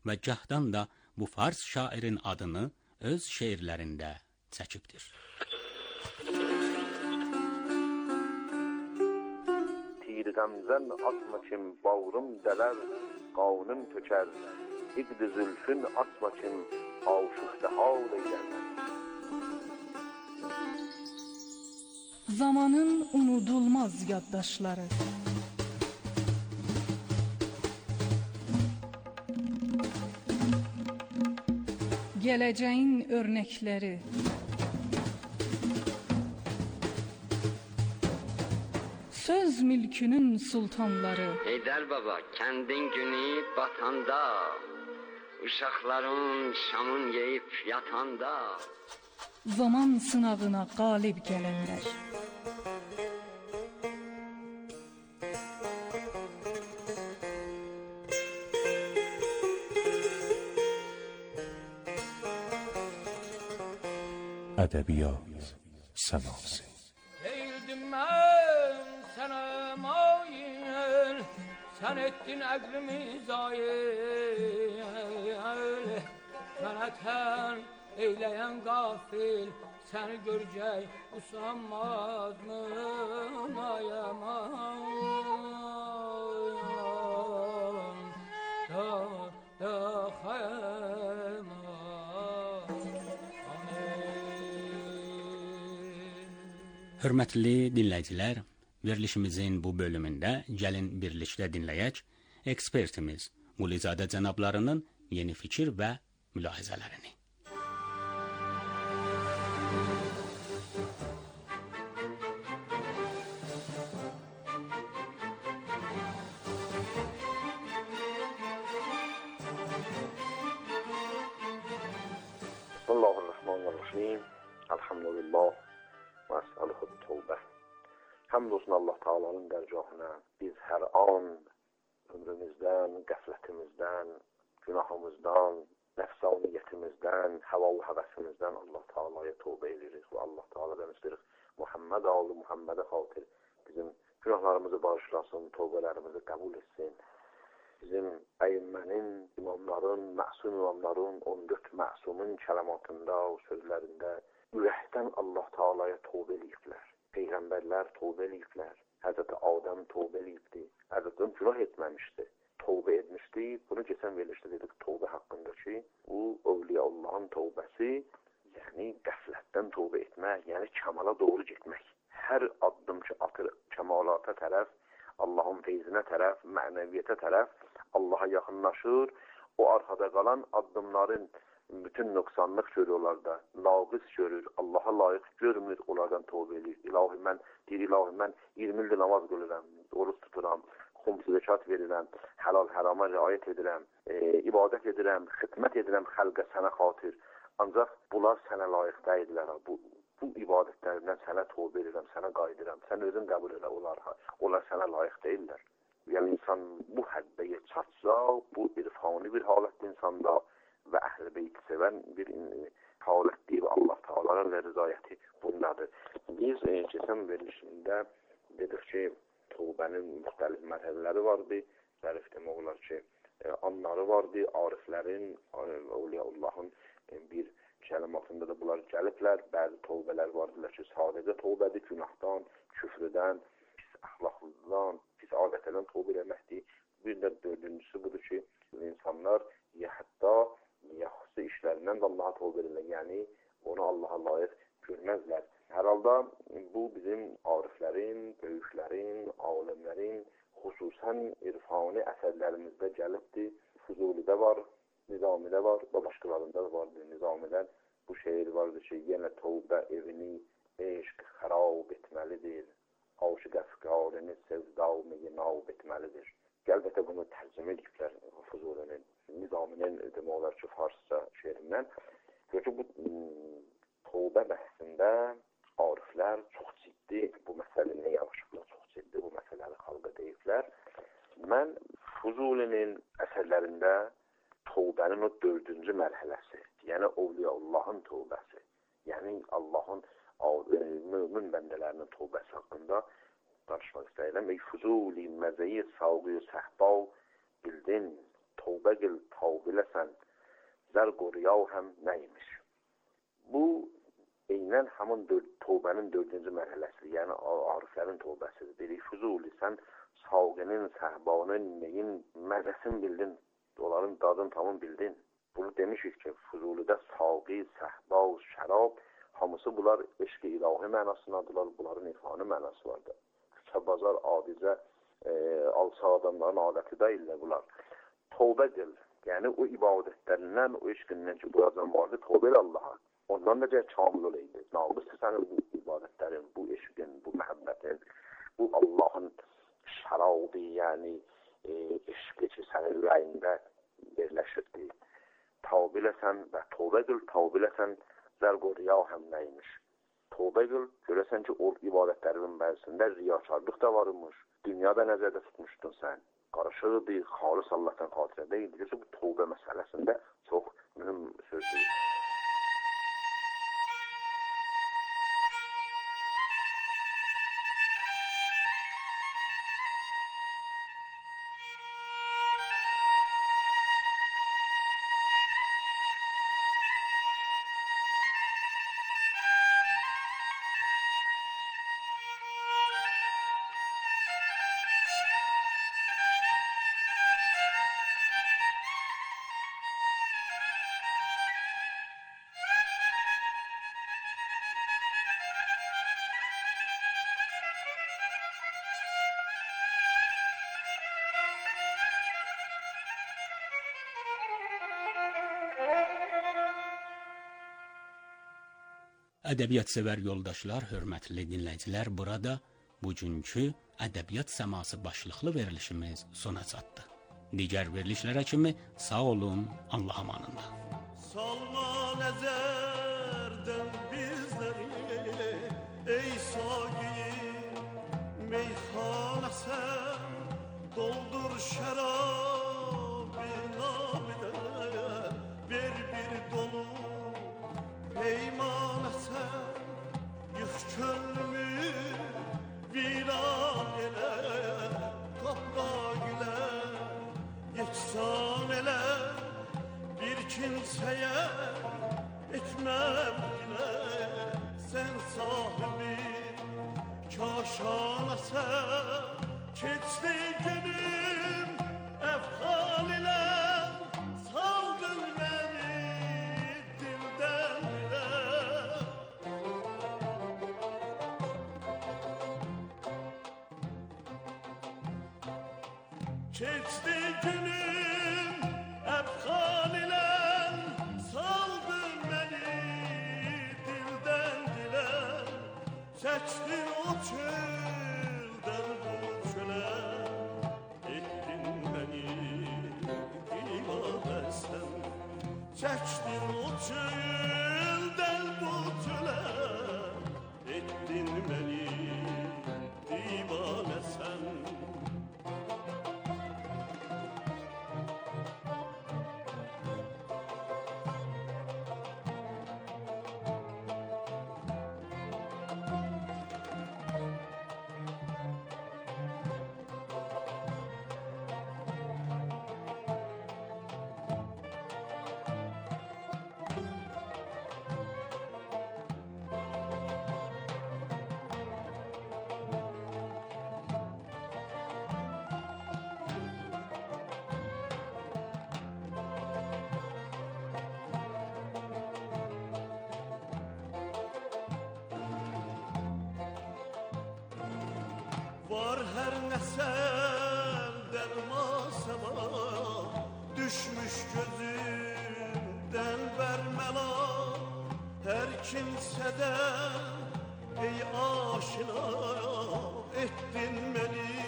və gahdan da bu fars şairin adını öz şeirlərində çəkibdir. Tirgamzan atma kim bağrım dələr, qanım tökər, İqd zülfün atma kim aşıqda hal eylər. Zamanın unudulmaz yaddaşları, geleceğin örnekleri, söz mülkünün sultanları. Heydər baba, kəndin günü batanda, uşaqların şamın yeyib yatanda, zaman sınavına galip gelenler. Ədəbiyyat səması. Değildim mən sənə mayil, sən etdin əqlimi zayil. Mənə tən eyləyən qafil, səni görəcək usanmaz mı mayaman da xəyman. Hörmətli dinləyicilər, verilişimizin bu bölümündə gəlin birlikdə dinləyək ekspertimiz Qulizadə cənablarının yeni fikir və mülahizələrini. Bismillahirrahmanirrahim. Elhamdülillah. Və əsəluhu tövbə. Həmd olsun Allah Taala'nın dərgahına. Biz hər an ömrümüzdən, qəflətimizdən, günahımızdan, nəfsaniyyətimizdən, həva və həvəsimizdən Allah Taala'ya tövbə edirik və Allah Taala'dan istəyirik Muhammed oğlu Muhammedə xatir bizim günahlarımızı bağışlasın, tövbələrimizi qəbul etsin. Bizim əyimmənin, imamların, məsum imamların, 14 məsumun kələmatında, o sözlərində ürəkdən Allah Taala'ya tövbə ediblər. Peyğəmbərlər tövbə ediblər. Həzrəti Adəm tövbə edibdi. Həzrəti günah etməmişdi. Tövbə etmişdi. Bunu keçən verilişdə dedik tövbə haqqında ki, bu Övliyaullahın tövbəsi, yəni qəflətdən tövbə etmək, yəni kəmala doğru getmək. Hər addım ki atır kəmalata tərəf, Allahın feyzinə tərəf, mənəviyyətə tərəf Allaha yaxınlaşır. O arxada qalan addımların bütün nöqsanlıq görür onlarda, naqis görür, Allaha layiq görmür, onlardan tövbə edir. İlahi mən 20 ildir namaz qılıram, oruç tuturam, xums zəkat verirəm, halal harama riayət edirəm, ibadət edirəm, xidmət edirəm xalqa sənə xatir. Ancaq bunlar sənə layiq deyirlər. Bu ibadətlərindən sənə tövbə edirəm, sənə qayıdıram. Sən özün qəbul elə onlar sənə layiq deyirlər. Yəni insan bu həddə çatsa, bu irfani bir halət insanda və əhl-i beyti sevən bir halət deyib Allah Taala'nın rızayəti bundadır. Biz keçən verilişində dedik ki, tövbənin müxtəlif mərhələləri vardı. Zərif demək olar ki, anları vardı, ariflərin, Övliyaullahın bir kəlimatında da bunlar gəliblər. Bəzi tövbələr vardılar ki, sadəcə tövbədir, günahdan, küfrdən, pis əxlaqlıdan, pis adətlərdən tövbə eləməkdir. Bir də dördüncüsü budur ki, insanlar hətta yaxşı işlərindən də Allaha tövbə edirlər. Yəni, onu Allaha layiq görməzlər. Hər halda bu bizim ariflərin, böyüklərin, alimlərin, xüsusən irfani əsərlərimizdə gəlibdir. Füzulidə var, Nizamidə var və başqalarında da vardır. Nizamidən bu şeir vardır ki, yenə tövbə evini eşq xərab etməlidir. Aşıq əfqarını sevdamı nab etməlidir. Əlbəttə bunu tərcümə ediblər Füzulinin, Nizaminin demək olar ki, farsça şeirindən. Çünki bu tövbə bəhsində ariflər çox ciddi bu məsələni yavaşlıqla çox ciddi bu məsələləri xalqa deyiblər. Mən Füzulinin əsərlərində tövbənin o dördüncü mərhələsi, yəni Övliyaullahın tövbəsi, yəni Allahın mömin bəndələrinin tövbəsi haqqında danışmaq istəyirəm. Ey Füzuli məzəyi savqı səhba bildin, tövbə qil, tavbiləsən ya həm nəymiş? Bu eynən həmin tövbənin 4-cü mərhələsidir. Yəni ariflərin tövbəsidir. Dedik Füzuli, sən savqinin, səhbanın, neyin məzəsini bildin, onların dadını tamam bildin. Bunu demişik ki, Füzulidə savqi, səhba, şərab, hamısı bunlar eşq-i ilahi mənasındadılar, bunların ifani mənası vardır. Küçə-bazar adicə alçaq adamların adəti deyillər bunlar. Tövbə qıl, yəni o ibadətlərindən, o eşqindən ki, buracan vardı, tövbə elə Allaha. Ondan da kamil olaydı. Naqısı sənin bu ibadətlərin, bu eşqin, bu məhəbbətin, bu Allahın şərabı, yəni eşqi ki, sənin ürəyində yerləşirdi. Tövbə eləsən və tövbə qıl, tövbə eləsən zərq-o riya həm nəymiş? Tövbə qıl, görəsən ki, o ibadətlərin bəzisində riyakarlıq da varmış. Dünyada nəzərdə tutmuşdun sən. Qarışıqdır, xalis Allah'tan xatirə deyil. Görsə, bu tövbə məsələsində çox mühüm sözdür. Ədəbiyyat sevər yoldaşlar, hörmətli dinləyicilər, burada bugünkü ədəbiyyat səması başlıqlı verilişimiz sona çatdı. Digər verilişlərə kimi sağ olun, Allah amanında. Salma nəzərdən bizləri, ey saqi, meyxanəsən, doldur şərabı nabidə, ver bir dolu peymanəsən, yıx könlümü viran elə, qapqa gülə, yeksan elə, bir kimsəyə etməm dilə, sən sahibi kaşanəsən, keçdi günüm əfqan ilə, saldın məni dildən dilə. Keçdi günüm əfqan ilə, saldın məni dildən dilə, çəkdin o çöldən bu çölə, etdin məni divanəsən, çəkdin o çöldən bu çölə, etdin məni divanəsən. Var hər nəsəl dərmasəma, düşmüş gözümdən bərməla, hər kimsədən ey aşina, etdin məni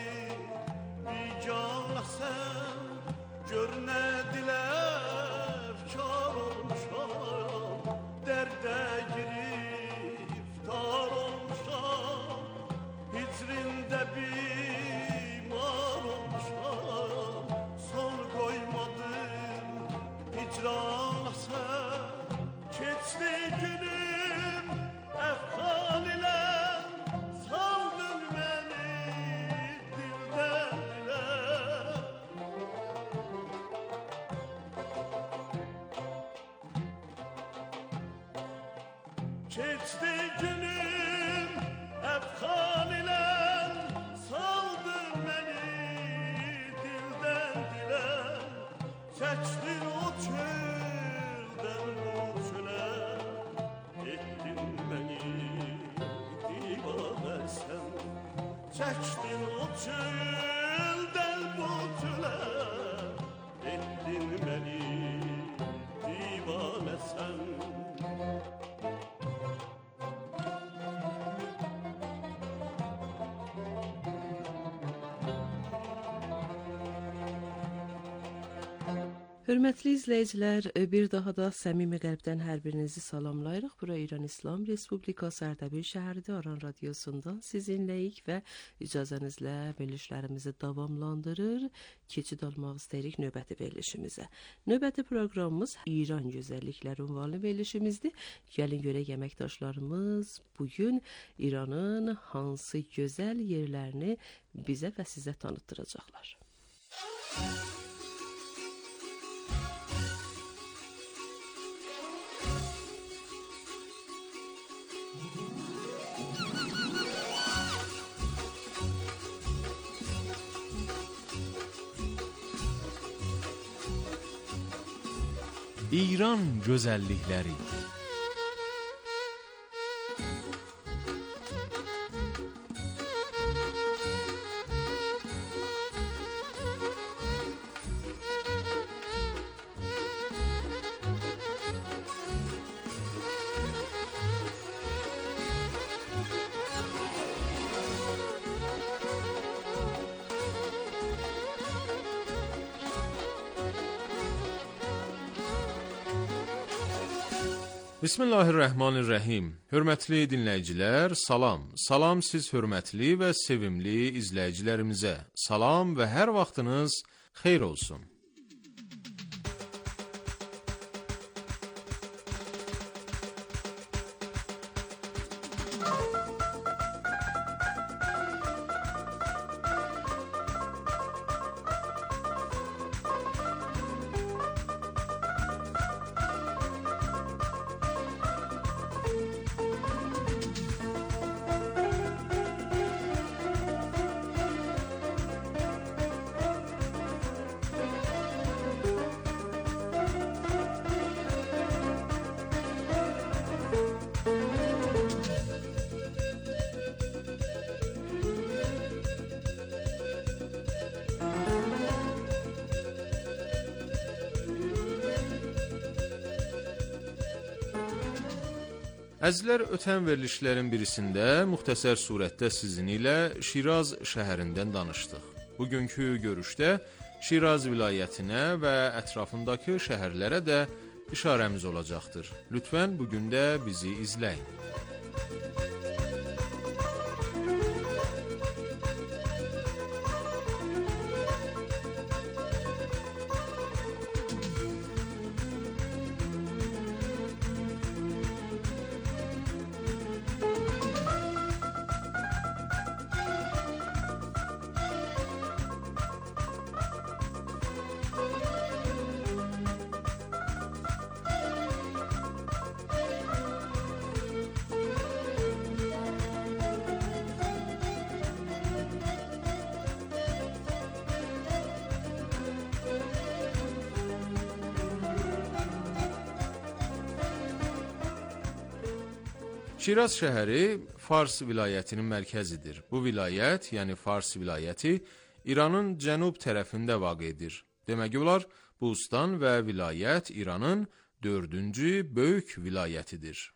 biganəsən, gör nə diləf kar olmuşam, dərdə giriftar olmuşam, hicrində bimar olmuşam, son qoymadım hicranəsən, keçdi günüm əfqan ilə, saldın məni dildən dilə. Keçdi günüm əfxan ilə saldı məni dildən dilə. Çəkdin o çöldən o çölə, etdin məni divanə sən. Çəkdin o çöldən o çölə, etdin məni divanə sən. Hörmətli izləyicilər, bir daha da səmimi qəlbdən hər birinizi salamlayırıq. Bura İran İslam Respublikası Ərdəbil şəhəridir. Aran radiosundan sizinləyik və icazənizlə verilişlərimizi davamlandırır. Keçid almaq istəyirik növbəti verilişimizə. Növbəti proqramımız İran gözəllikləri ünvanlı verilişimizdir. Gəlin görək əməkdaşlarımız bugün İranın hansı gözəl yerlərini bizə və sizə tanıtdıracaqlar. İran gözəllikləri. Bismillahirrahmanirrahim. Hörmətli dinləyicilər, salam. Salam siz hörmətli və sevimli izləyicilərimizə. Salam və hər vaxtınız xeyir olsun. Əzizlər, ötən verilişlərin birisində müxtəsər surətdə sizin ilə Şiraz şəhərindən danışdıq. Bugünkü görüşdə Şiraz vilayətinə və ətrafındakı şəhərlərə də işarəmiz olacaqdır. Lütfən bugün də bizi izləyin. Şiraz şəhəri Fars vilayətinin mərkəzidir. Bu vilayət, yəni Fars vilayəti, İranın cənub tərəfində vaqidir. Demək olar, Bustan və vilayət İranın 4-cü böyük vilayətidir.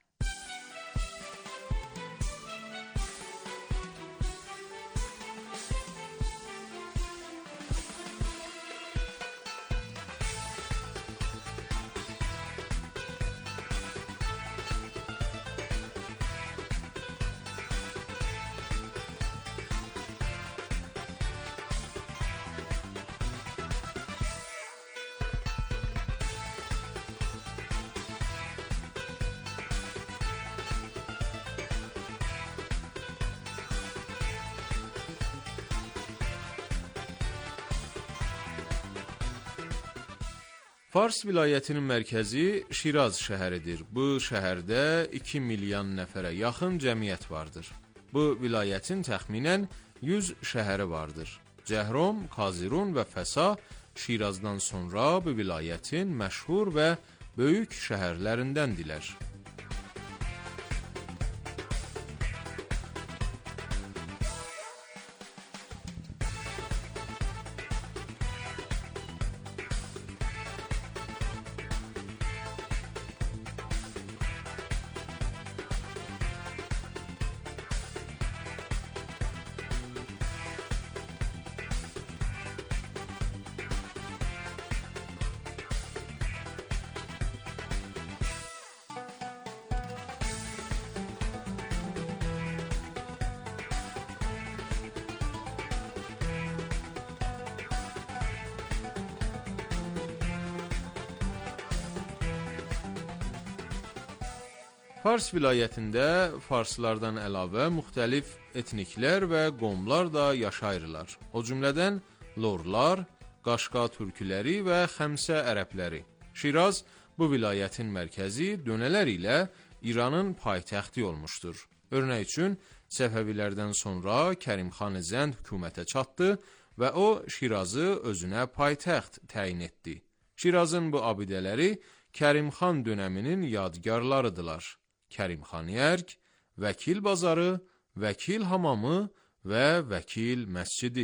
Fars vilayətinin mərkəzi Şiraz şəhəridir. Bu şəhərdə 2 milyon nəfərə yaxın cəmiyyət vardır. Bu vilayətin təxminən 100 şəhəri vardır. Cəhrom, Kazirun və Fəsa Şirazdan sonra bu vilayətin məşhur və böyük şəhərlərindəndirlər. Fars vilayətində farslardan əlavə müxtəlif etniklər və qomlar da yaşayırlar. O cümlədən lorlar, Qaşqa türküləri və Xəmsə ərəbləri. Şiraz bu vilayətin mərkəzi dönələr ilə İranın paytaxtı olmuşdur. Örnək üçün Səfəvilərdən sonra Kərimxan Zənd hökumətə çatdı və o Şirazı özünə paytaxt təyin etdi. Şirazın bu abidələri Kərimxan dönəminin yadgarlarıdırlar. Kərimxaniyərk, Vəkil bazarı, Vəkil hamamı və Vəkil məscidi.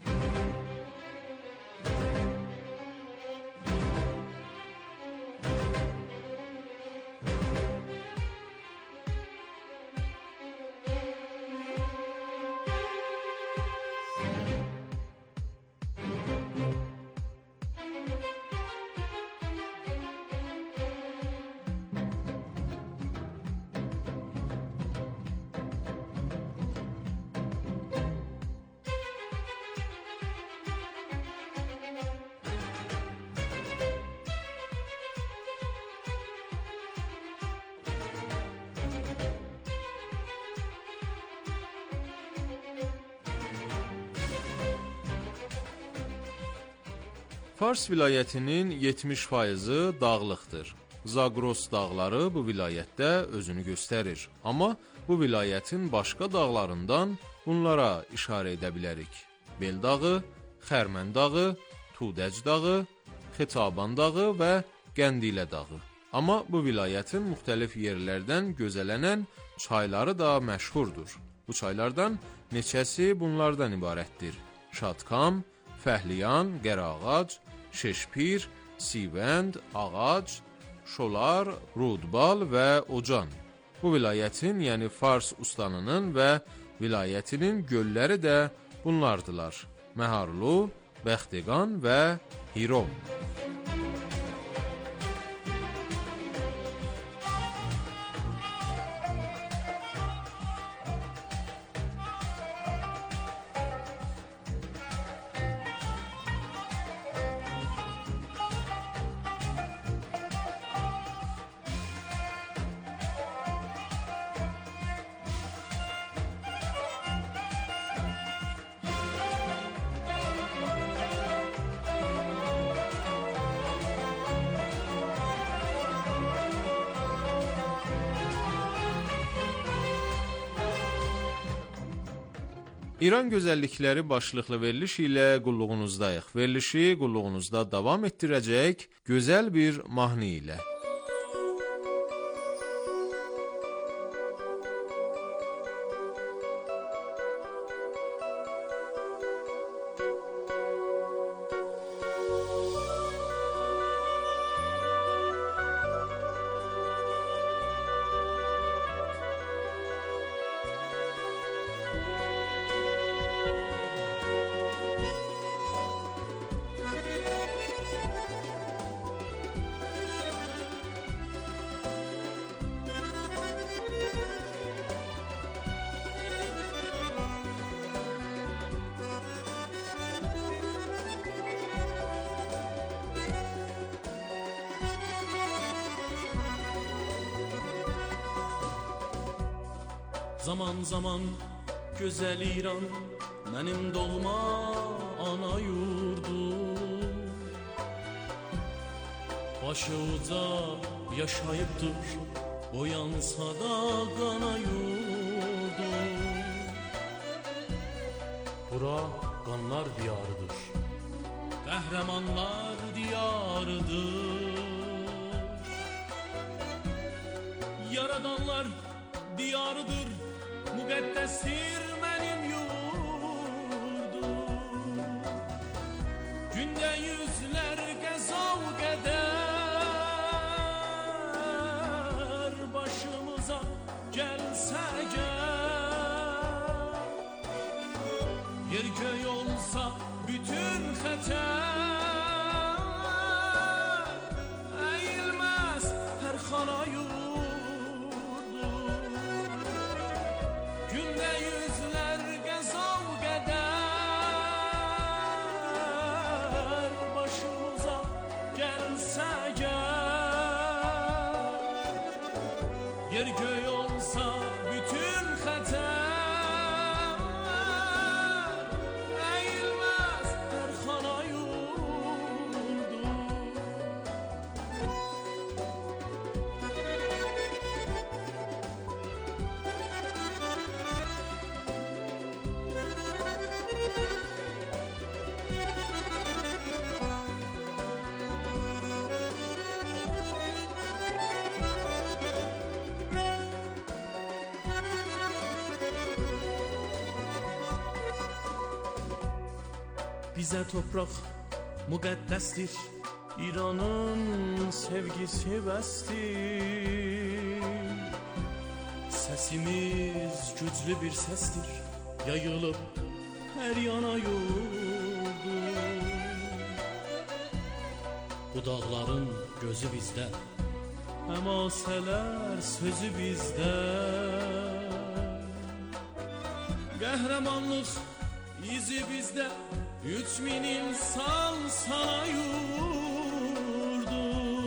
Fars vilayətinin 70% dağlıqdır. Zagros dağları bu vilayətdə özünü göstərir. Amma bu vilayətin başqa dağlarından bunlara işarə edə bilərik. Bel dağı, Xərmən dağı, Tudəc dağı, Xitaban dağı və Qəndilə dağı. Amma bu vilayətin müxtəlif yerlərdən gözələnən çayları da məşhurdur. Bu çaylardan neçəsi bunlardan ibarətdir. Şadkam, Fəhliyan, Qərağac, Şeşpir, Sivənd, Ağac, Şolar, Rudbal və Ocan. Bu vilayətin, yəni Fars ustanının və vilayətinin gölləri də bunlardılar. Məharlu, Bəxtiqan və Hirom. İran gözəllikləri başlıqlı veriliş ilə qulluğunuzdayıq. Verilişi qulluğunuzda davam etdirəcək gözəl bir mahnı ilə. Zaman zaman güzel İran, benim dolma ana yurdum. başı uca yaşayıbdır, boyansa da qana yurdur. Bura qanlar diyarıdır, qəhrəmanlar diyarıdır. Yaradanlar diyarıdır, müqəddəsdir mənim yurdum. Gündə yüzlər qəzav qədər başımıza gəlsə gəl, yer göy olsa bütün xətər, əyilməz hər xana yurdu. Gündə yüzlər qəzav qədər başımıza gəlsə gəl, yer göy olsa bütün xətər, əyilməz hər xana yurdu. Bizə torpaq müqəddəsdir, İranın sevgisi bəsdir. Səsimiz güclü bir səsdir, yayılıb hər yana yurdur. Bu dağların gözü bizdə, həmasələr sözü bizdə. Qəhrəmanlıq izi bizdə, 3000 insan sana yurdu.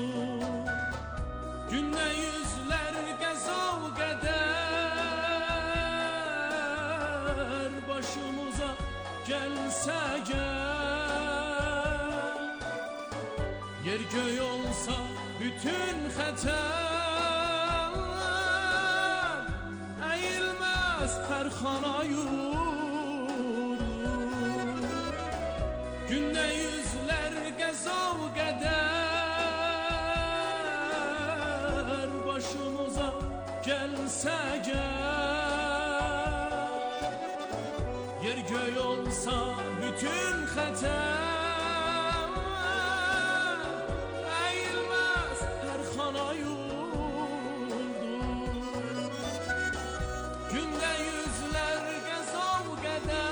Gündə yüzlər qəzav qədər başımıza gəlsə gəl, yer göy olsa bütün xətər, əyilməz hər xana yurdu. Gündə yüzlər qəzav qədər başımıza gəlsə gəl, yer göy olsa bütün xətər, əyilməz hər xana yurdu. Gündə yüzlər qəzav qədər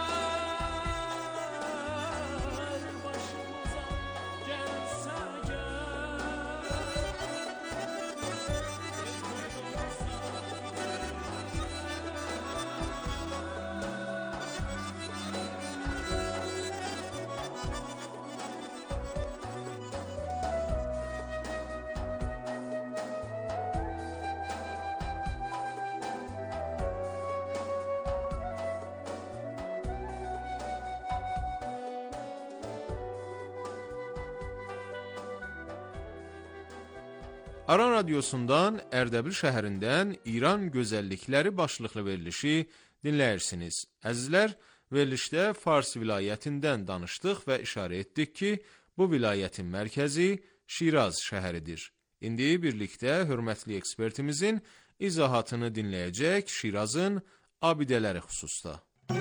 Aran Radyosu'ndan Ərdəbil şəhərindən İran gözəllikləri başlıqlı verilişi dinləyirsiniz. Əzizlər, verilişdə Fars vilayətindən danışdıq və işarə etdik ki, bu vilayətin mərkəzi Şiraz şəhəridir. İndi birlikdə hörmətli ekspertimizin izahatını dinləyəcək Şirazın abidələri xüsusda.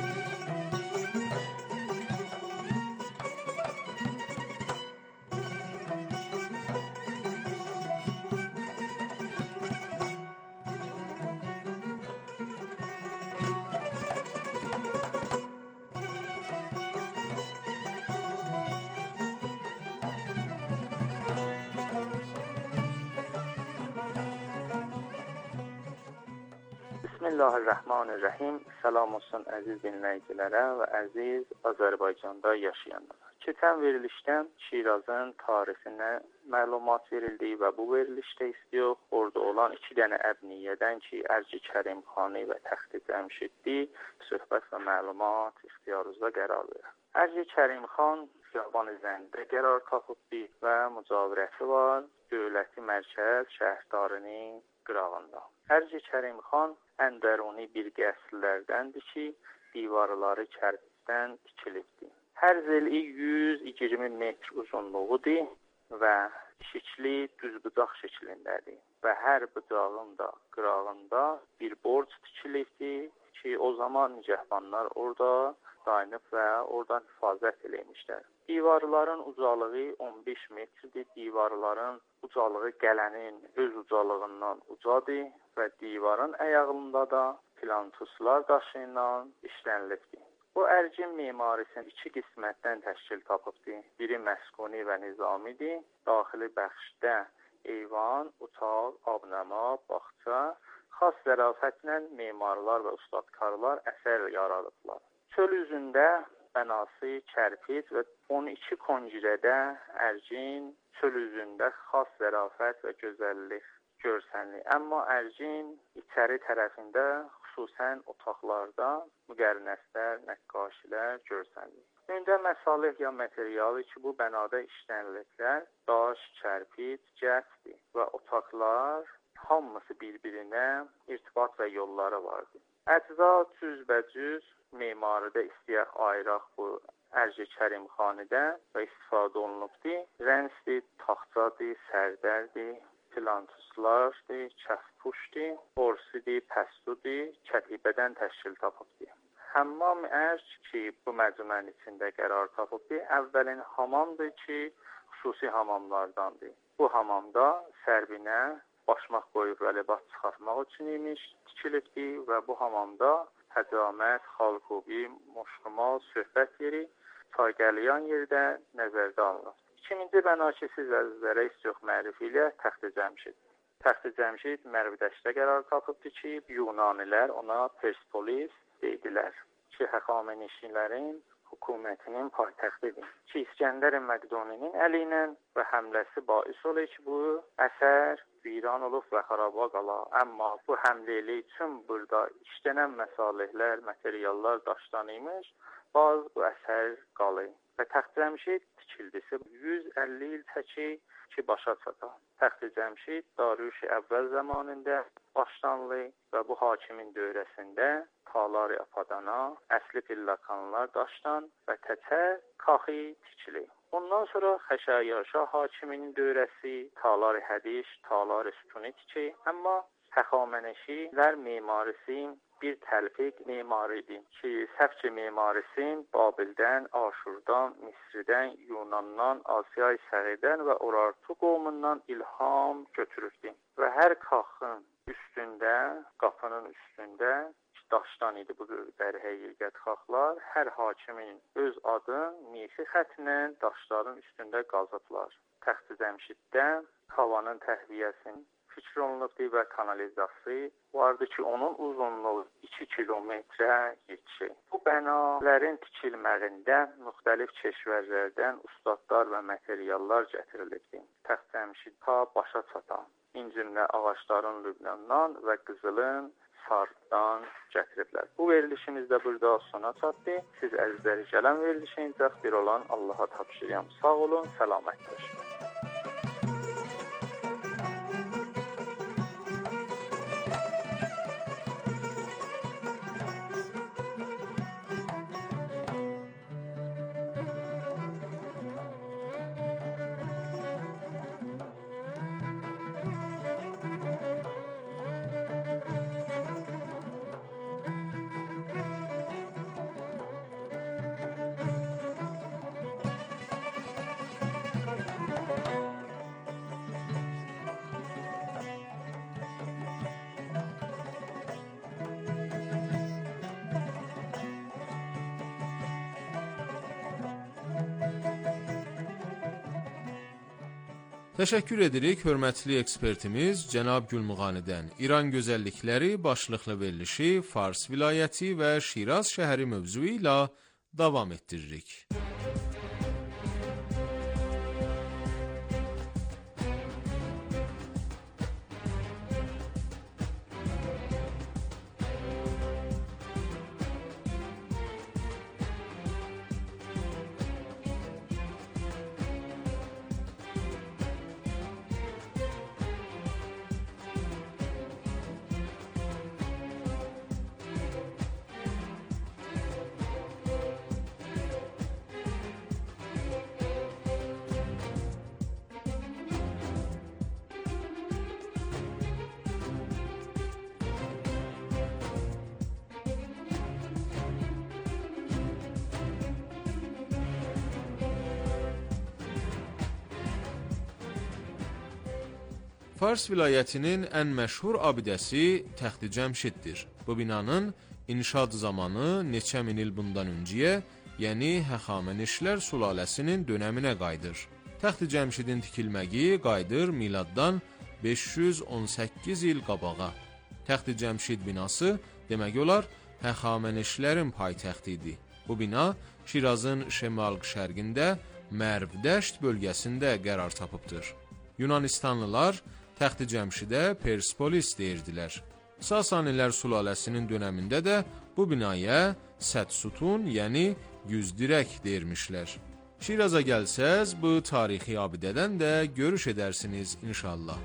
Bismillahirrahmanirrahim. Salam olsun əziz dinləyicilərə və əziz Azərbaycanda yaşayanlara. Keçən verilişdən Şirazın tarihinə məlumat verildi və bu verilişdə istiyor orada olan 2 dənə əbniyyədən ki, Ərci Kərimxani və Təxti Cəmşiddi söhbət və məlumat ixtiyarınızda qərar verir. Ərci Kərimxan Xiyabani üzərində qərar tapıbdı və mücavirəti var dövləti mərkəz şəhərdarının qırağında. Ərci Kərimxan əndəruni bir qəsrlərdəndir ki, divarları kərpicdən tikilibdir. Hər zeli 120 metr uzunluğudur və şəkli düzbucaq şəklindədir və hər bucağın da qırağında bir borc tikilibdir ki, o zaman nigəhbanlar orada dayanıb və oradan hifazət eləmişlər. Divarların ucalığı 15 metrdir. Divarların ucalığı gələnin öz ucalığından ucadır və divarın əyağında da plantuslar daşı ilə işlənilibdir. Bu ərcin memarisi iki qismətdən təşkil tapıbdır. Biri məskuni və nizamidir. Daxili bəxşdə eyvan, otaq, abnəma, bağça, xas zərafətlə memarlar və ustadkarlar əsər yaradıblar. Çöl üzündə bənası kərpic və 12 koncirədə ərcin çöl üzündə xas zərafət və gözəllik görsənir. Amma ərcin içəri tərəfində xüsusən otaqlarda müqərnəslər, nəqqaşilər görsənir. Ündə məsalih ya materialı ki, bu bənada işləniliblər, daş, kərpic, cəfdir və otaqlar hamısı bir-birinə irtibat və yolları vardır. Əcza cüzbəcüz memaridə istəyək ayıraq bu Ərci Kərimxanidə və istifadə olunubdur. Rənsdir, taxtadır, sərdərdir, plantuslardır, kəfpuşdur, borsidir, pəstudur, kətibədən təşkil tapıbdır. Həmmam ərc ki, bu məcmuənin içində qərar tapıbdır. Əvvəlin hamamdır ki, xüsusi hamamlardandır. Bu hamamda sərbinə başmaq qoyub və libas çıxartmaq üçün imiş tikilibdir və bu hamamda həcamət, xalqubi, moşqumal, söhbət yeri, çayqəliyan yerdə nəzərdə alınır. İkinci bəna ki, siz əzizlərə istiyox mərifi ilə Təxti Cəmşid. Təxti Cəmşid Mərvidəşdə qərar tapıbdır ki, Yunanilər ona Persepolis deyidilər ki, Həxamenişilərin hökumətinin paytaxtıdır. Ki, İskəndər Məqduninin əli ilə və həmləsi bais olur ki, bu əsər viran olub və xaraba qala. Amma bu həmləlik üçün burada işlənən məsalihlər, materiallar daşdan imiş, bazı bu əsər qalır. Və Təxti Cəmşid tikildisi 150 il çəki ki, başa çata. Təxti Cəmşid Darüş-i əvvəl zamanında başlanılır və bu hakimin dövrəsində Talar-i Apadana, əsli pillakanlar daşdan və təcə kaxi tikilir. Ondan sonra Xəşəyyarşah hakiminin dövrəsi Talar-i Hədiş, Talar-i Sütuni tikir. Amma Həxamenişilər memarisi bir təlfiq memaridir ki, səfçi memarisin Babildən, Aşurdan, Misridən, Yunandan, Asiya-i Səğirdən və Urartu qovumundan ilham götürübdür. Və hər kaxın üstündə, qapının üstündə daşdan idi bu dərhəqiqət xaxlar. Hər hakimin öz adın misi xətlə daşların üstündə qazıblar. Təxti Cəmşiddə havanın təhliyəsinin fikir olunubdur və kanalizasiya vardı ki, onun uzunluğu 2 kilometrə yetişir. Bu bənaların tikilməsində müxtəlif keşvərlərdən ustadlar və materiallar gətirilibdir. Təxti Cəmşid ta başa çatan incimlə ağacların Lübnandan və qızılın Sardan gətiriblər. Bu verilişimiz də burada sona çatdı. Siz əzizləri gələn verilişincə bir olan Allaha tapşırıram. Sağ olun, səlamətdir. Təşəkkür edirik hörmətli ekspertimiz cənab Gülmuğanidən. İran gözəllikləri başlıqlı verilişi Fars vilayəti və Şiraz şəhəri mövzuu ilə davam etdiririk. Fars vilayətinin ən məşhur abidəsi Təxti Cəmşiddir. Bu binanın inşaat zamanı neçə min il bundan öncəyə, yəni Həxamənişlər sülaləsinin dönəminə qayıdır. Təxti Cəmşidin tikilməyi qayıdır miladdan 518 il qabağa. Təxti Cəmşid binası demək olar Həxamənişlərin paytəxti idi. Bu bina Şirazın şimal-şərqində Mərv-Dəşt bölgəsində qərar tapıbdır. Yunanistanlılar Təxti Cəmşidə Perspolis deyirdilər. Sasanilər sülaləsinin dönəmində də bu binaya Səd-Sütun, yəni 100 dirək deyirmişlər. Şiraza gəlsəz, bu tarixi abidədən də görüş edərsiniz inşallah.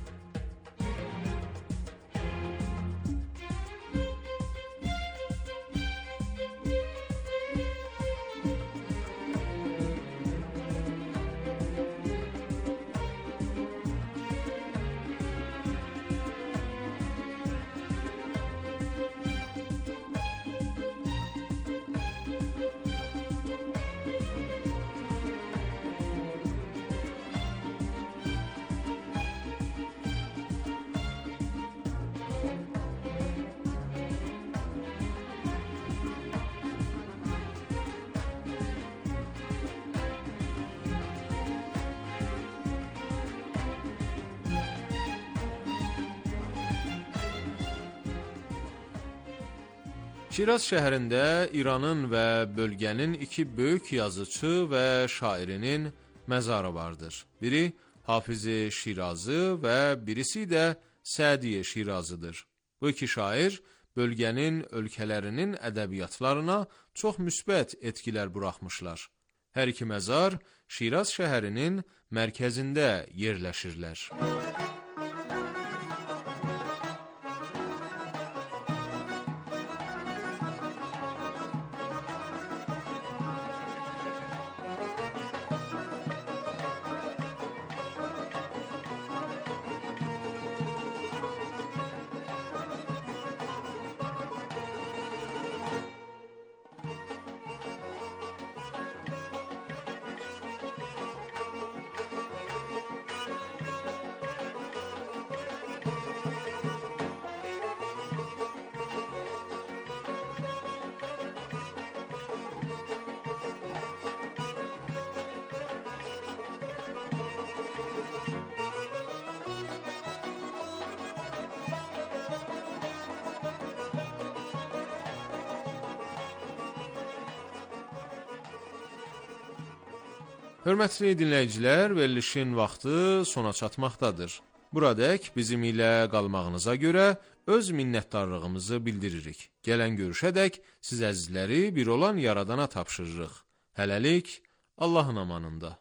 Şiraz şəhərində İranın və bölgənin iki böyük yazıcı və şairinin məzarı vardır. Biri Hafiz-i Şirazi və birisi də Sədi Şirazıdır. Bu iki şair bölgənin ölkələrinin ədəbiyyatlarına çox müsbət etkilər buraxmışlar. Hər iki məzar Şiraz şəhərinin mərkəzində yerləşirlər. Hörmətli dinləyicilər, verilişin vaxtı sona çatmaqdadır. Buradək bizim ilə qalmağınıza görə öz minnətdarlığımızı bildiririk. Gələn görüşədək siz əzizləri bir olan Yaradana tapşırırıq. Hələlik, Allahın amanında.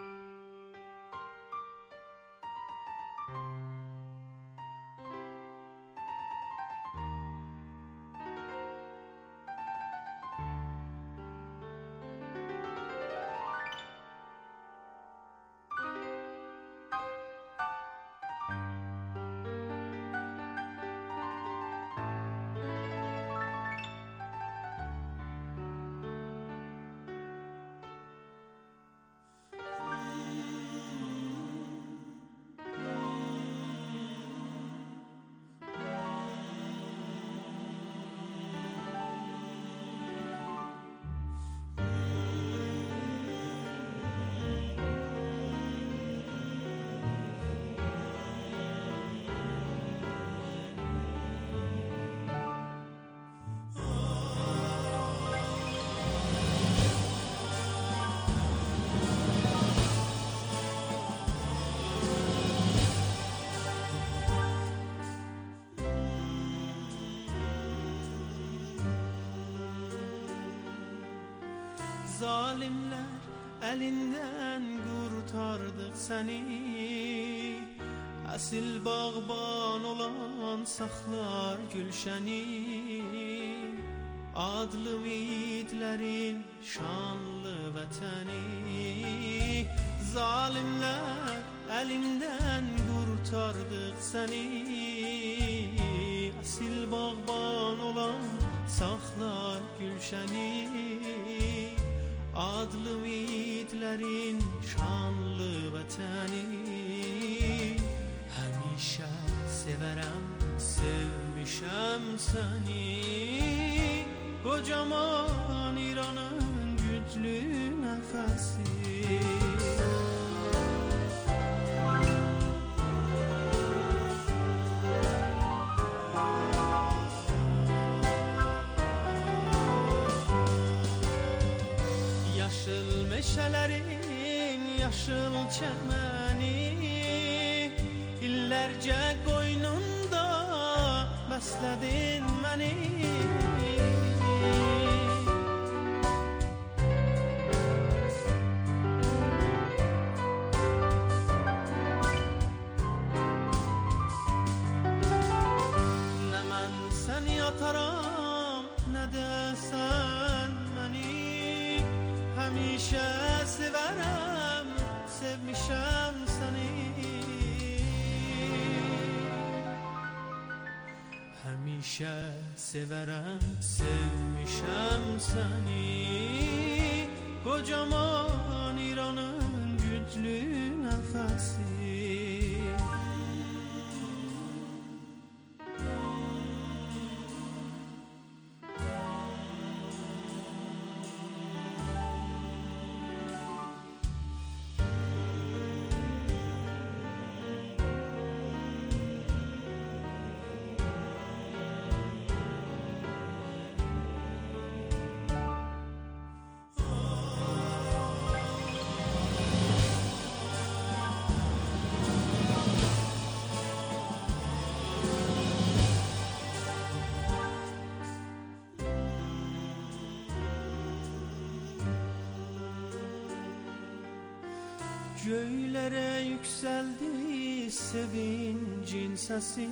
Zalimler elinden kurtardık seni, asil bağban olan saklar gülşeni. Adlı yiğitlerin şanlı vətəni, zalimler elinden kurtardık seni, asil bağban olan saklar gülşeni. Adlı yiğitlerin şanlı vətəni, həm seni kocaman İran'ın güçlü nefesi. Yaşıl meşelerin yaşıl çemeni illerce koynunda besledin beni. Ne ben seni yataram ne de sen beni, hemişe severem sevmişem seni. Hemişe severem sevmişem seni kocaman İran'ın güçlü nefesi. Göylere yükseldi sevincin sesi,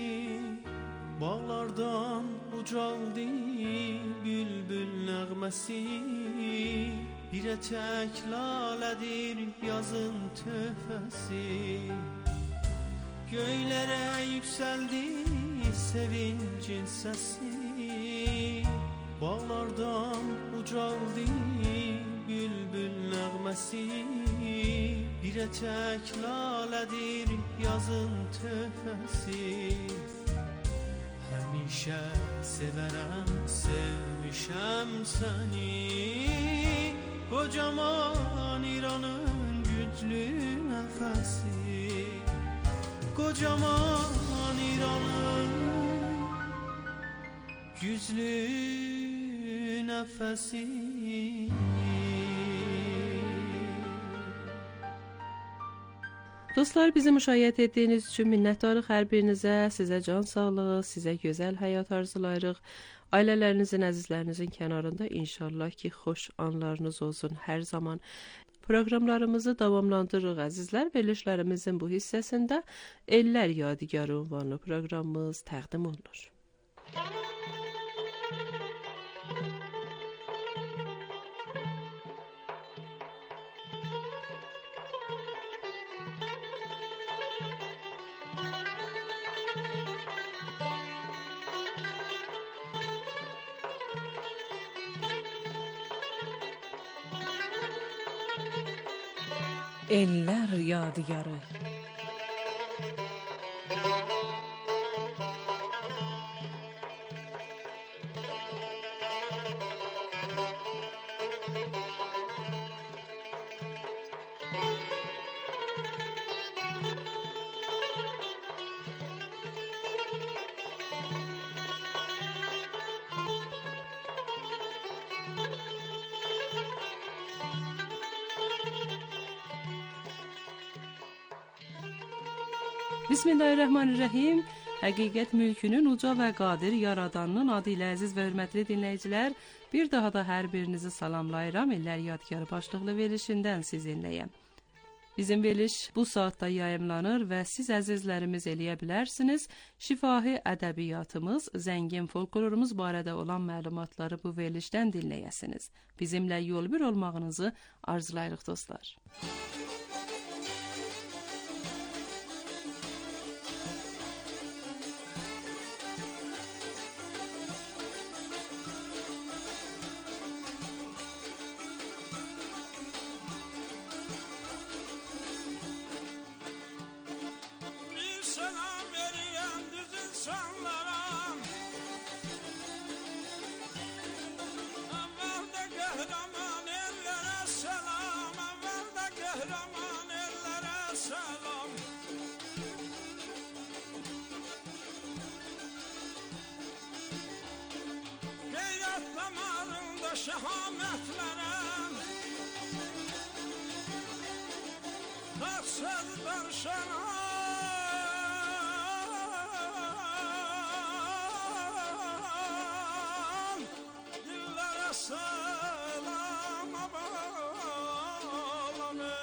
bağlardan ucaldı bülbül nəğməsi. Bir etek laledir yazın töhfesi. Göylere yükseldi sevincin sesi, bağlardan ucaldı bülbül nəğməsi. Bir etek laledir yazın töhfesi. Hemişe severem sevmişem seni kocaman İran'ın güçlü nefesi. Kocaman İran'ın güçlü nefesi. Dostlar, bizi müşahidə etdiyiniz üçün minnətdarıq hər birinizə. Sizə can sağlığı, sizə gözəl həyat arzulayırıq. Ailələrinizin, əzizlərinizin kənarında inşallah ki, xoş anlarınız olsun hər zaman. Proqramlarımızı davamlandırırıq əzizlər. Verilişlərimizin bu hissəsində Ellər Yadigarı ünvanlı proqramımız təqdim olunur. Ellər Yadigarı. Bismillahirrahmanirrahim. Həqiqət mülkünün uca və qadir yaradanının adı ilə əziz və hörmətli dinləyicilər, bir daha da hər birinizi salamlayıram. Ellər Yadigarı başlıqlı verilişindən sizinləyəm. Bizim veriliş bu saatda yayımlanır və siz əzizlərimiz eləyə bilərsiniz. Şifahi ədəbiyyatımız, zəngin folklorumuz barədə olan məlumatları bu verilişdən dinləyəsiniz. Bizimlə yol bir olmağınızı arzulayırıq dostlar. şehametlerem kaçsız darşanan dillere selam bağlanır.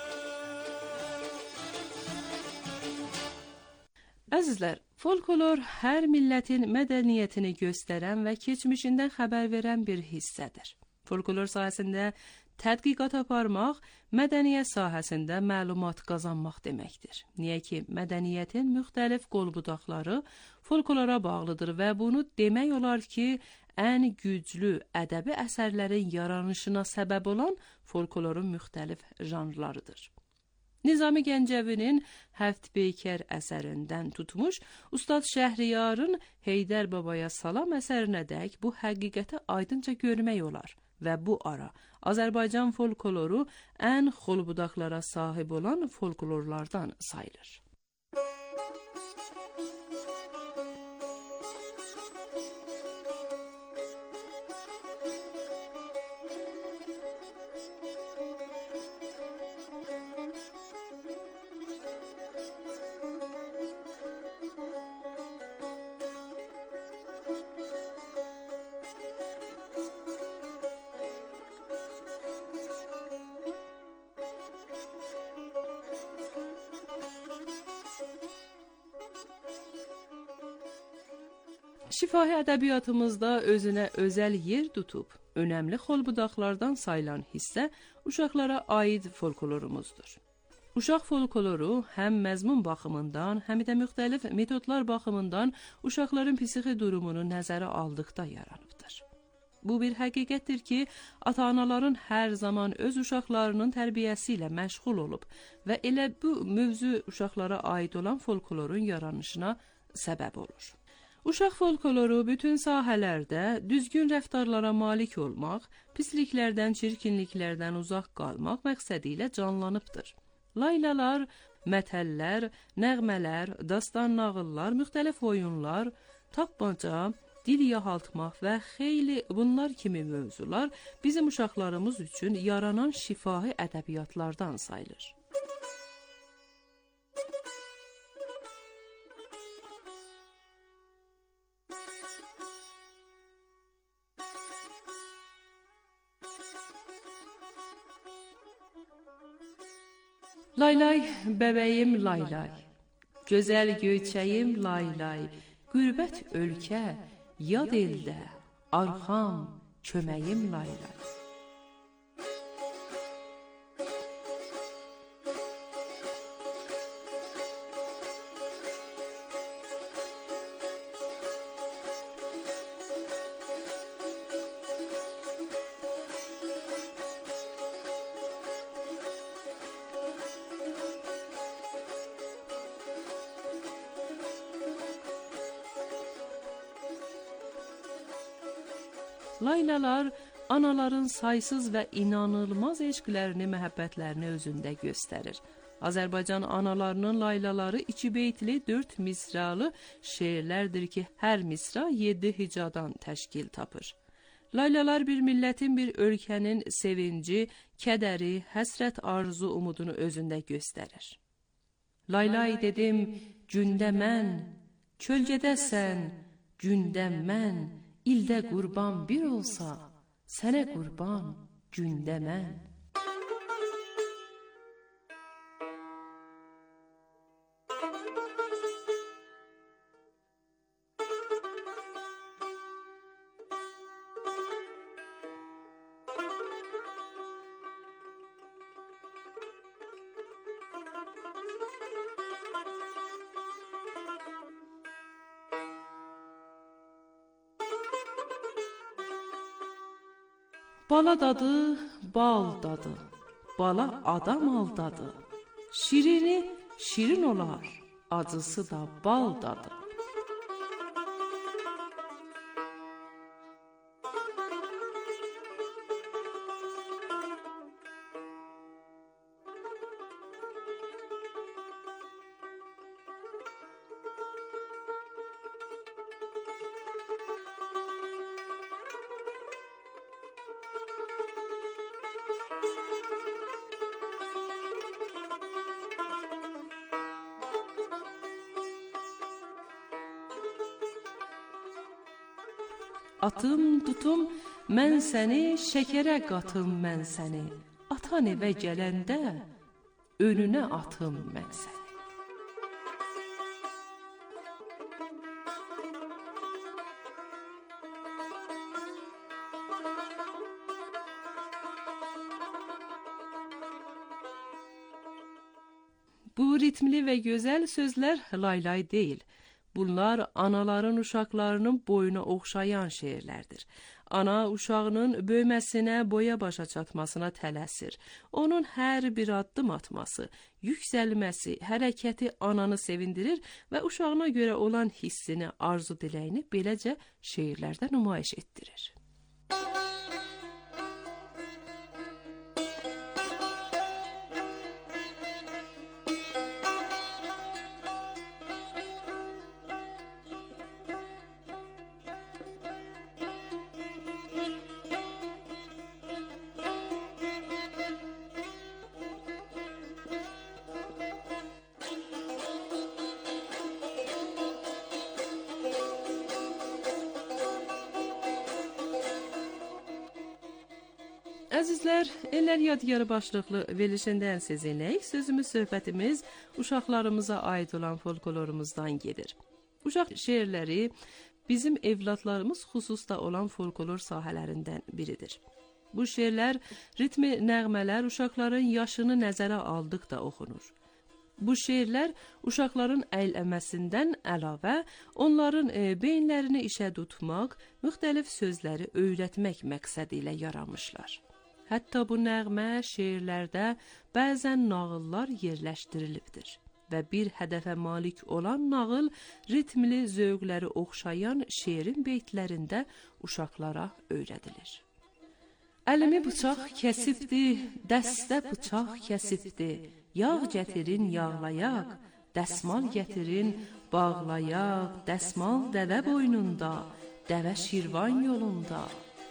Əzizlər, folklor hər millətin mədəniyyətini göstərən və keçmişindən xəbər verən bir hissədir. Folklor sahəsində tədqiqat aparmaq, mədəniyyət sahəsində məlumat qazanmaq deməkdir. Niyə ki, mədəniyyətin müxtəlif qol-budaqları folklora bağlıdır və bunu demək olar ki, ən güclü ədəbi əsərlərin yaranışına səbəb olan folklorun müxtəlif janrlarıdır. Nizami Gəncəvinin Həft Beykər əsərindən tutmuş, Ustad Şəhriyarın Heydər Babaya Salam əsərinədək bu həqiqəti aydınca görmək olar və bu ara Azərbaycan folkloru ən xolbudaqlara sahib olan folklorlardan sayılır. Şifahi ədəbiyyatımızda özünə özəl yer tutub, önəmli xolbudaqlardan sayılan hissə uşaqlara aid folklorumuzdur. Uşaq folkloru həm məzmun baxımından, həm də müxtəlif metodlar baxımından uşaqların psixi durumunu nəzərə aldıqda yaranıbdır. Bu bir həqiqətdir ki, ata-anaların hər zaman öz uşaqlarının tərbiyəsi ilə məşğul olub və elə bu mövzu uşaqlara aid olan folklorun yaranışına səbəb olur. Uşaq folkloru bütün sahələrdə düzgün rəftarlara malik olmaq, pisliklərdən, çirkinliklərdən uzaq qalmaq məqsədi ilə canlanıbdır. Laylalar, mətəllər, nəğmələr, dastan nağıllar, müxtəlif oyunlar, tapmaca, dil yahaltmaq və xeyli bunlar kimi mövzular bizim uşaqlarımız üçün yaranan şifahi ədəbiyyatlardan sayılır. Laylay, bəbəyim laylay, gözəl göyçəyim laylay, qürbət ölkə, yad eldə, arxam, köməyim laylay. Laylalar anaların saysız və inanılmaz eşqlərini, məhəbbətlərini özündə göstərir. Azərbaycan analarının laylaları 2 beytli 4 misralı şeirlərdir ki, hər misra 7 hicadan təşkil tapır. Laylalar bir millətin, bir ölkənin sevinci, kədəri, həsrət, arzu, umudunu özündə göstərir. Laylay dedim, gündə mən, kölgədəsən, gündə mən, İldə qurban bir olsa, sənə qurban gündə mən. Bala dadı, bal dadı, bala adam aldadı. Şirini şirin olar, acısı da bal dadı. Atım, tutum, mən səni, şəkərə qatım mən səni. Atan evə gələndə, önünə atım mən səni. Bu ritmli və gözəl sözlər laylay deyil. Bunlar anaların uşaqlarının boyuna oxşayan şeirlərdir. Ana uşağının böyüməsinə, boya başa çatmasına tələsir. Onun hər bir addım atması, yüksəlməsi, hərəkəti ananı sevindirir və uşağına görə olan hissini, arzu diləyini beləcə şeirlərdə nümayiş etdirir. Əzizlər, Ellər Yadigarı başlıqlı verilişindən sizinləyik. Sözümüz, söhbətimiz uşaqlarımıza aid olan folklorumuzdan gedir. Uşaq şeirləri bizim evladlarımız xüsusda olan folklor sahələrindən biridir. Bu şeirlər, ritmi nəğmələr uşaqların yaşını nəzərə aldıqda oxunur. Bu şeirlər uşaqların əylənməsindən əlavə, onların beyinlərini işə tutmaq, müxtəlif sözləri öyrətmək məqsədi ilə yaranmışlar. Hətta bu nəğmə şeirlərdə bəzən nağıllar yerləşdirilibdir və bir hədəfə malik olan nağıl ritmli zövqləri oxşayan şeirin beytlərində uşaqlara öyrədilir. Əlimi bıçaq kəsibdi, dəstə bıçaq kəsibdi, yağ gətirin yağlayaq, dəsmal gətirin bağlayaq, dəsmal dəvə boynunda, dəvə Şirvan yolunda.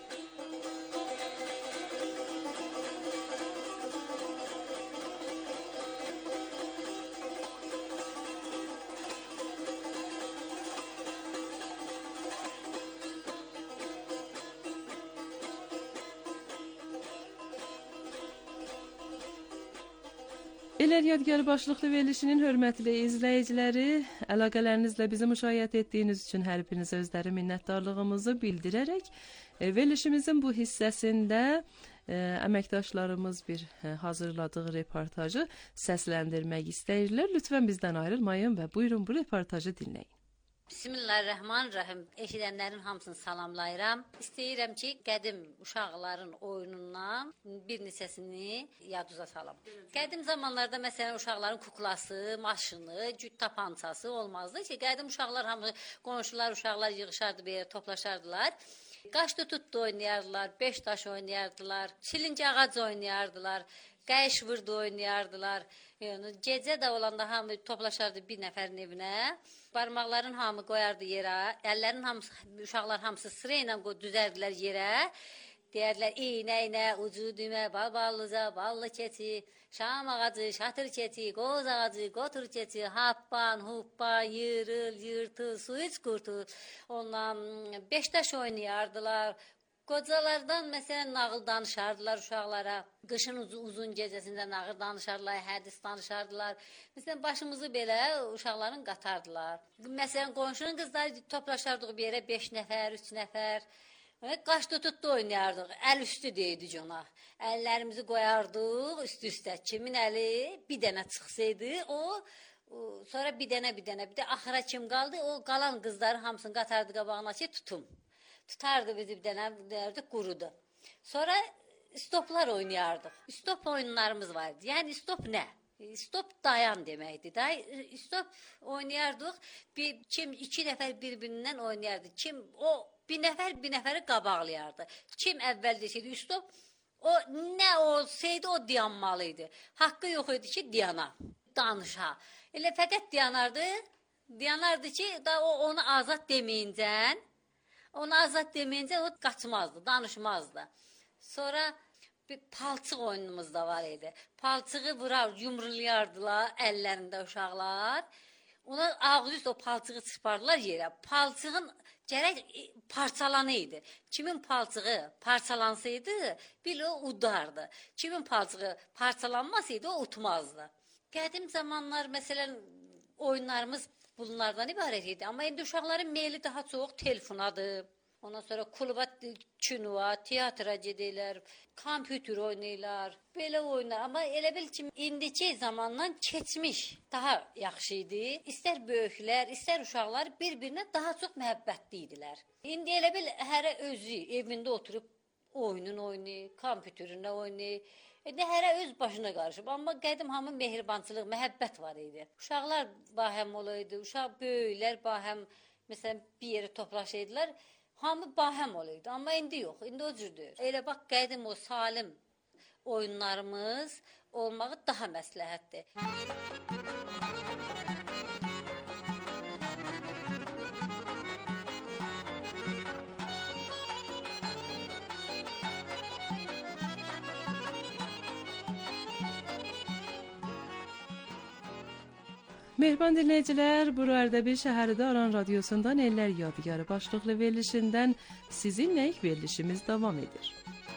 Ellər Yadigarı başlıqlı verilişinin hörmətli izləyiciləri, əlaqələrinizlə bizi müşayiət etdiyiniz üçün hər birinizə özləri minnətdarlığımızı bildirərək, verilişimizin bu hissəsində əməkdaşlarımız bir hazırladığı reportajı səsləndirmək istəyirlər. Lütfən bizdən ayrılmayın və buyurun bu reportajı dinləyin. Bismillahirrahmanirrahim. Eşidənlərin hamısını salamlayıram. İstəyirəm ki, qədim uşaqların oyunundan bir neçəsini yaduza salam. Qədim zamanlarda məsələn uşaqların kuklası, maşını, cüt tapancası olmazdı ki, qədim uşaqlar hamı qonşular, uşaqlar yığışardı, belə toplaşardılar. Qaşdı tutdu oynayardılar, beş daş oynayardılar, çilinci ağac oynayardılar, qəyiş vurdu oynayardılar. Yəni, gecə də olanda hamı toplaşardı bir nəfərin evinə. Barmaqların hamı qoyardı yerə, əllərin hamısı, uşaqlar hamısı sıra ilə düzərdilər yerə. Deyərdilər, iynə, ucu düymə, ballıca, ballı keçi, şam ağacı, şatır keçi, qoz ağacı, qotur keçi, happan, huppan, yırıl, yırtıl, su iç qurtul. Ondan beşdaş oynayardılar. Qocalardan məsələn nağıl danışardılar uşaqlara. Qışın uzun gecəsində nağıl danışardılar, hədis danışardılar. Məsələn başımızı belə uşaqların qatardılar. Məsələn qonşunun qızları toplaşardıq bir yerə 5 nəfər, 3 nəfər. Qaş tutdu oynayardıq. Əl üstü deyirdik ona. Əllərimizi qoyardıq üst-üstə. Kimin əli bir dənə çıxsaydı, sonra bir dənə, bir də axıra kim qaldı, o qalan qızları hamısını qatardı qabağına ki, tutum. Tutardı bizi bir dənə, derdi, qurudu. Sonra stoplar oynayardıq. Stop oyunlarımız vardı. Yəni stop nə? Stop dayan deməkdir. Stop oynayardıq. Kim iki nəfər bir-birindən oynayardı. Kim o bir nəfəri qabaqlayardı. Kim əvvəl desəydi stop, o nə olsaydı o dayanmalıydı. Haqqı yox idi ki, dayana, danışa. Elə fəqət dayanardı ki, onu azad deməyincən, o qaçmazdı, danışmazdı. Sonra bir palçıq oyunumuz da var idi. Palçığı vurar, yumrulayardılar əllərində uşaqlar. Ona ağzı o palçığı çıxardılar yerə. Palçığın gərək parçalanı idi. Kimin palçığı parçalansaydı, bil o udardı. Kimin palçığı parçalanmasaydı, o utmazdı. Qədim zamanlar məsələn oyunlarımız bunlardan ibarət idi. Amma indi uşaqların meyli daha çox telefonadır. Ondan sonra kluba, kinoa, teatra gedirlər, kompüter oynayırlar, belə oyunlar. Amma elə bil ki, indiki zamandan keçmiş daha yaxşı idi. İstər böyüklər, istər uşaqlar bir-birinə daha çox məhəbbətli idilər. İndi elə bil hərə özü evində oturub oyunun oynayır, kompüterində oynayır. Hərə öz başına qarışıb. Amma qədim hamı mehribançılıq, məhəbbət var idi. Uşaqlar bahəm olaydı, böyüklər bahəm, məsələn, bir yerə toplaşaydılar. Hamı bahəm olaydı, amma indi yox, indi o cürdür. Elə bax, qədim o salim oyunlarımız olmağı daha məsləhətdir. Mehriban dinləyicilər, bu Ərdəbil şəhərində Aran radiosundan Ellər Yadigarı başlıqlı verilişindən sizinləyik verilişimiz davam edir.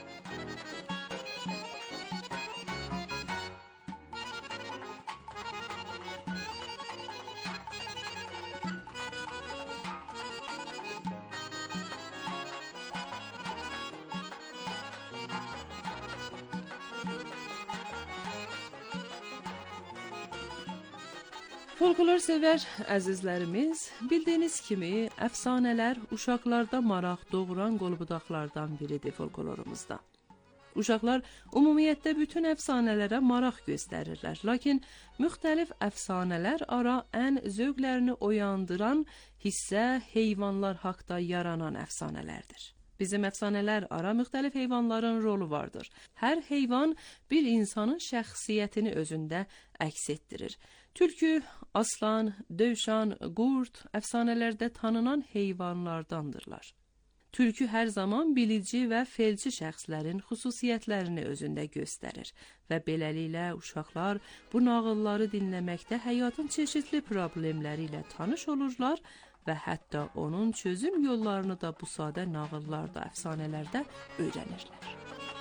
Folklor sevər əzizlərimiz, bildiyiniz kimi əfsanələr uşaqlarda maraq doğuran qolbudaqlardan biridir folklorumuzda. Uşaqlar ümumiyyətlə bütün əfsanələrə maraq göstərirlər, lakin müxtəlif əfsanələr ara ən zövqlərini oyandıran hissə heyvanlar haqda yaranan əfsanələrdir. Bizim əfsanələr ara müxtəlif heyvanların rolu vardır. Hər heyvan bir insanın şəxsiyyətini özündə əks etdirir. Tülkü, aslan, dövşan, qurd əfsanələrdə tanınan heyvanlardandırlar. Tülkü hər zaman bilici və felci şəxslərin xüsusiyyətlərini özündə göstərir və beləliklə uşaqlar bu nağılları dinləməkdə həyatın çeşidli problemləri ilə tanış olurlar və hətta onun çözüm yollarını da bu sadə nağıllarda, əfsanələrdə öyrənirlər.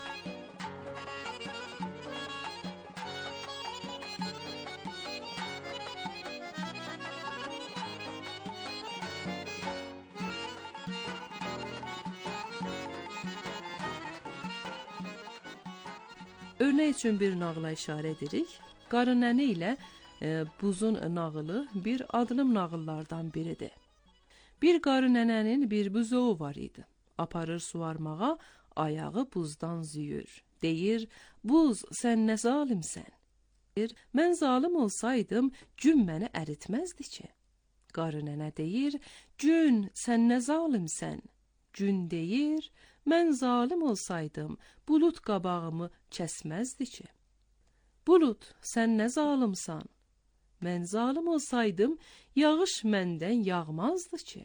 Örnek üçün bir nağıla işarə edirik. Qarı nənə ilə buzun nağılı bir addım nağıllardan biridir. Bir qarı nənənin bir buzovu var idi. Aparır suvarmağa, ayağı buzdan züyür. Deyir, buz sən nə zalimsən? Deyir, mən zalim olsaydım, gün məni əritməzdi ki. Qarı nənə deyir, gün sən nə zalimsən? Gün deyir, mən zalim olsaydım, bulut qabağımı kəsməzdi ki. Bulut, sən nə zalimsan? Mən zalim olsaydım, yağış məndən yağmazdı ki.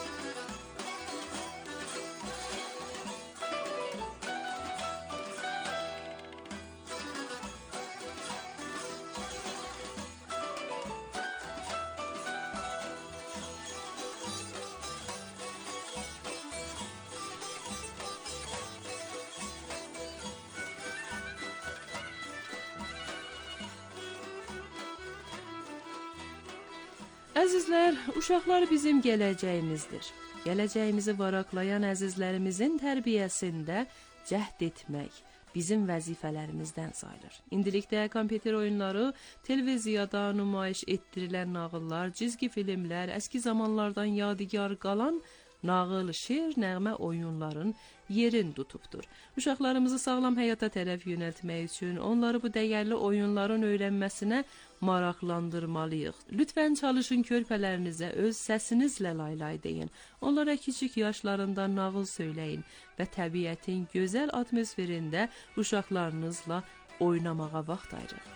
Əzizlər, uşaqlar bizim gələcəyimizdir. Gələcəyimizi varaqlayan əzizlərimizin tərbiyəsində cəhd etmək bizim vəzifələrimizdən sayılır. İndilikdə kompüter oyunları, televiziyada nümayiş etdirilən nağıllar, cizgi filmlər, əski zamanlardan yadigar qalan nağıl, şeir, nəğmə oyunların yerin tutubdur. Uşaqlarımızı sağlam həyata tərəf yönəltmək üçün onları bu dəyərli oyunların öyrənməsinə maraqlandırmalıyıq. Lütfən çalışın körpələrinizə öz səsinizlə laylay deyin. Onlara kiçik yaşlarında nağıl söyləyin və təbiətin gözəl atmosferində uşaqlarınızla oynamağa vaxt ayırın.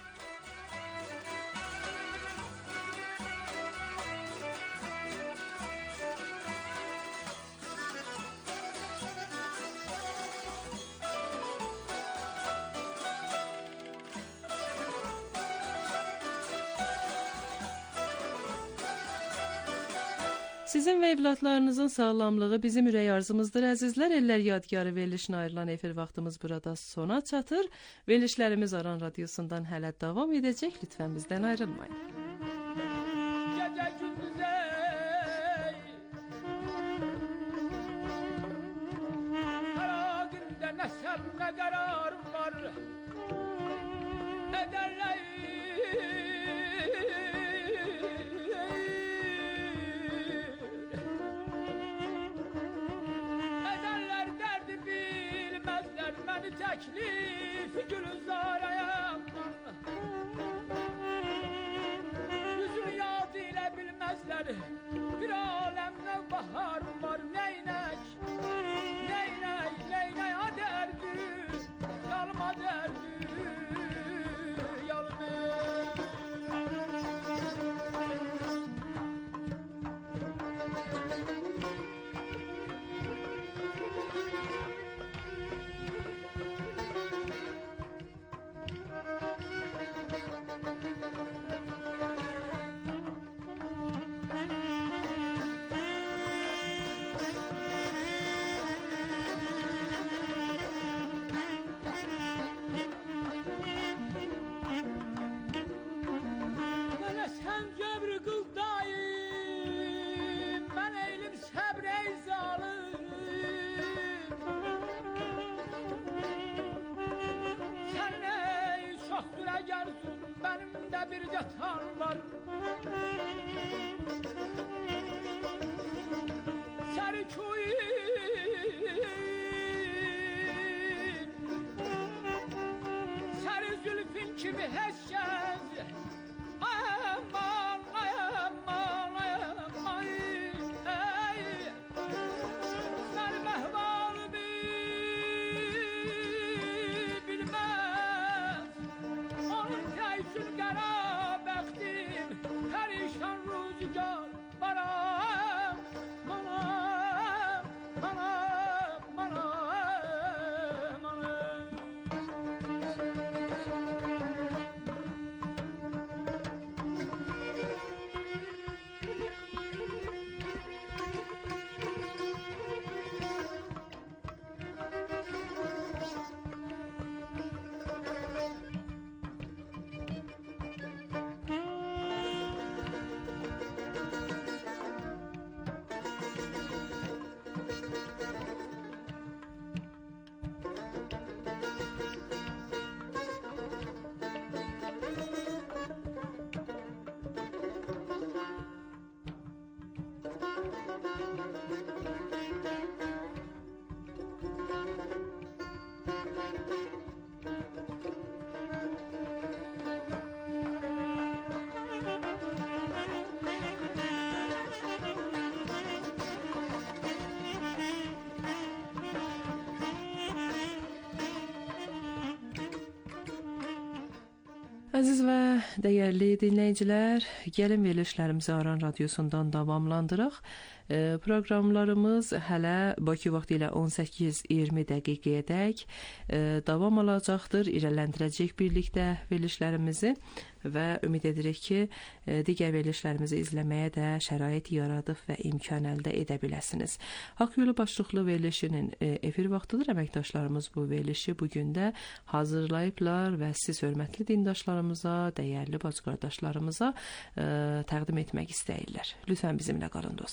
Sizin və evlatlarınızın sağlamlığı bizim ürək arzumuzdur əzizlər. Ellər yadgarı verilişinə ayrılan efir vaxtımız burada sona çatır. Verilişlərimiz Aran Radiosundan hələ davam edəcək. Lütfən bizdən ayrılmayın. Gece gündüz her günde ne sen ne kararım var. Ederler derdi bilmezler beni teklif gülzaraya. Yüzünü yad ile bilmezler bir alemde bahar var. Neynek neynek neynek ha derdi yalma derdi yalma. Benim de bir yatan var. Serkuyin Seri zülfün kimi heşşez. Aman aman aman ey Ser mehvalımı bilmez. Onun teyzün qara bəxtim Pərişan rüzgar Baram Manam Manam Manam Manam. Əziz və dəyərli dinləyicilər, gəlin verilişlərimizi Aran Radiosundan davamlandıraq. Proqramlarımız hələ Bakı vaxtı ilə 18-20 dəqiqəyədək davam alacaqdır. İrələndirəcək birlikdə verilişlərimizi və ümid edirik ki, digər verilişlərimizi izləməyə də şərait yaradıb və imkan əldə edə biləsiniz. Haqq Yolu başlıqlı verilişinin efir vaxtıdır. Əməkdaşlarımız bu verilişi bugün də hazırlayıblar və siz hörmətli dindaşlarımıza, dəyərli bacı qardaşlarımıza təqdim etmək istəyirlər. Lütfən bizimlə qalın dostlar.